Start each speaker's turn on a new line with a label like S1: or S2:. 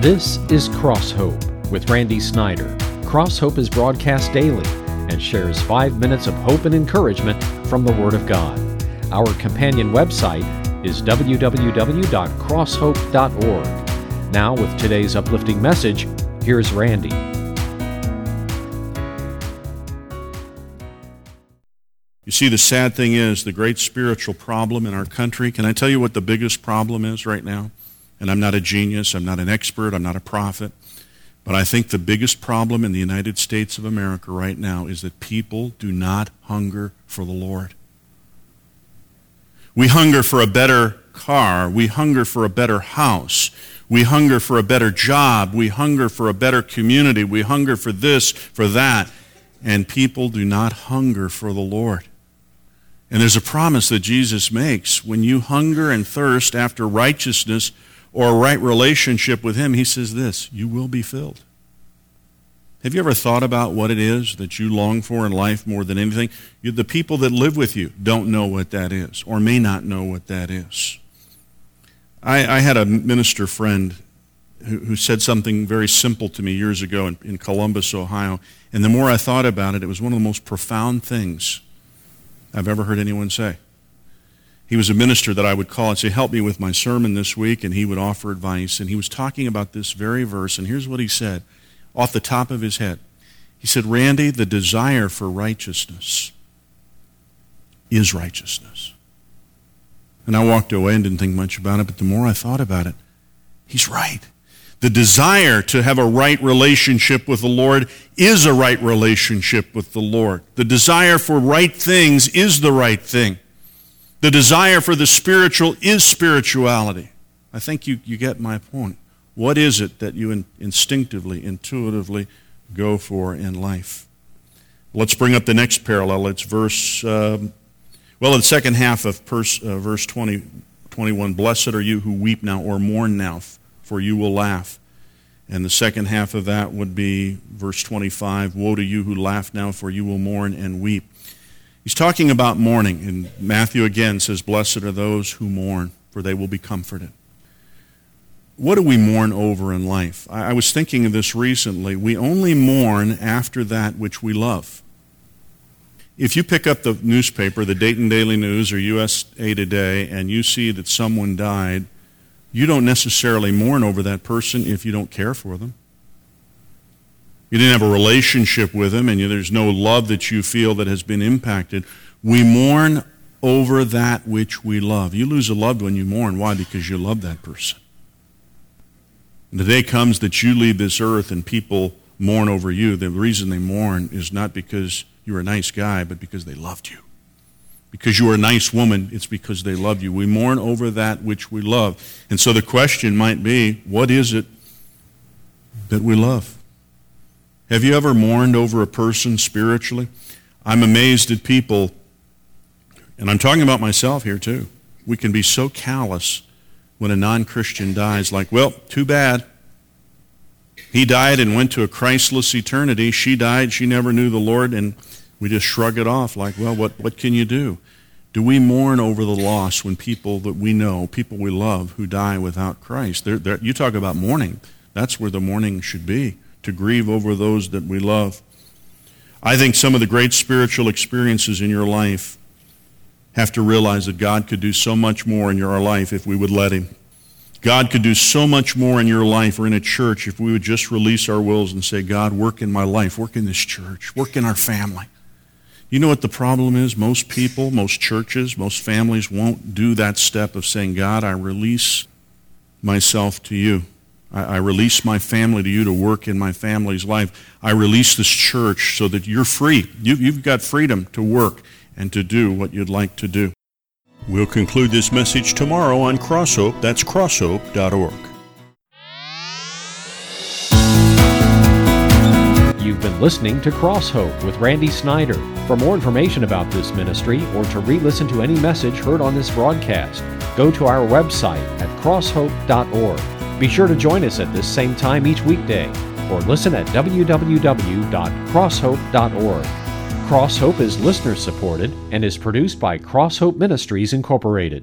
S1: This is Cross Hope with Randy Snyder. Cross Hope is broadcast daily and shares 5 minutes of hope and encouragement from the Word of God. Our companion website is www.crosshope.org. Now, with today's uplifting message, here's Randy.
S2: You see, the sad thing is, the great spiritual problem in our country, can I tell you what the biggest problem is right now? And I'm not a genius, I'm not an expert, I'm not a prophet, but I think the biggest problem in the United States of America right now is that people do not hunger for the Lord. We hunger for a better car, we hunger for a better house, we hunger for a better job, we hunger for a better community, we hunger for this, for that, and people do not hunger for the Lord. And there's a promise that Jesus makes. When you hunger and thirst after righteousness or a right relationship with Him, He says this, you will be filled. Have you ever thought about what it is that you long for in life more than anything? The people that live with you don't know what that is, or may not know what that is. I had a minister friend who said something very simple to me years ago in Columbus, Ohio, and the more I thought about it, it was one of the most profound things I've ever heard anyone say. He was a minister that I would call and say, help me with my sermon this week, and he would offer advice, and he was talking about this very verse, and here's what he said, off the top of his head. He said, Randy, the desire for righteousness is righteousness. And I walked away and didn't think much about it, but the more I thought about it, he's right. The desire to have a right relationship with the Lord is a right relationship with the Lord. The desire for right things is the right thing. The desire for the spiritual is spirituality. I think you get my point. What is it that you instinctively, intuitively go for in life? Let's bring up the next parallel. It's the second half of verse 21. Blessed are you who weep now or mourn now, for you will laugh. And the second half of that would be verse 25. Woe to you who laugh now, for you will mourn and weep. He's talking about mourning, and Matthew again says, blessed are those who mourn, for they will be comforted. What do we mourn over in life? I was thinking of this recently. We only mourn after that which we love. If you pick up the newspaper, the Dayton Daily News or USA Today, and you see that someone died, you don't necessarily mourn over that person if you don't care for them. You didn't have a relationship with them, and there's no love that you feel that has been impacted. We mourn over that which we love. You lose a loved one, you mourn. Why? Because you love that person. And the day comes that you leave this earth and people mourn over you. The reason they mourn is not because you're a nice guy, but because they loved you. Because you are a nice woman, it's because they love you. We mourn over that which we love. And so the question might be, what is it that we love? Have you ever mourned over a person spiritually? I'm amazed at people, and I'm talking about myself here too. We can be so callous when a non-Christian dies, like, well, too bad. He died and went to a Christless eternity. She died, she never knew the Lord, and we just shrug it off like, well, what can you do? Do we mourn over the loss when people that we know, people we love, who die without Christ? You talk about mourning. That's where the mourning should be, to grieve over those that we love. I think some of the great spiritual experiences in your life have to realize that God could do so much more in your life if we would let Him. God could do so much more in your life or in a church if we would just release our wills and say, God, work in my life, work in this church, work in our family. You know what the problem is? Most people, most churches, most families won't do that step of saying, God, I release myself to you. I release my family to you to work in my family's life. I release this church so that you're free. You've got freedom to work and to do what you'd like to do. We'll conclude this message tomorrow on Cross Hope. That's crosshope.org.
S1: You've been listening to Cross Hope with Randy Snyder. For more information about this ministry or to re-listen to any message heard on this broadcast, go to our website at crosshope.org. Be sure to join us at this same time each weekday, or listen at www.crosshope.org. Cross Hope is listener-supported and is produced by Cross Hope Ministries, Incorporated.